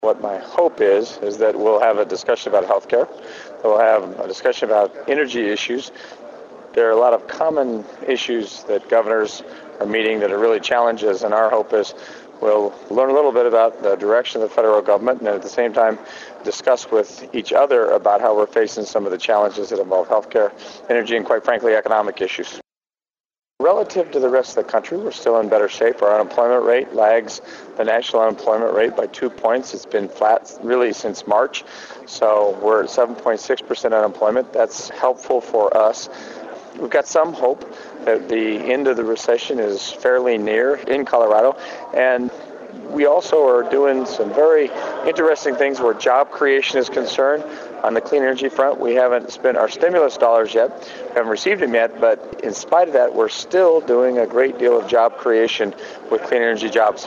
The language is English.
What my hope is that we'll have a discussion about healthcare. We'll have a discussion about energy issues. There are a lot of common issues that governors are meeting that are really challenges, and our hope is we'll learn a little bit about the direction of the federal government and at the same time discuss with each other about how we're facing some of the challenges that involve healthcare, energy, and quite frankly, economic issues. Relative to the rest of the country, we're still in better shape. Our unemployment rate lags the national unemployment rate by 2 points. It's been flat really since March. So we're at 7.6% unemployment. That's helpful for us. We've got some hope that the end of the recession is fairly near in Colorado. And we also are doing some very interesting things where job creation is concerned. On the clean energy front, we haven't spent our stimulus dollars yet. We haven't received them yet, but in spite of that, we're still doing a great deal of job creation with clean energy jobs.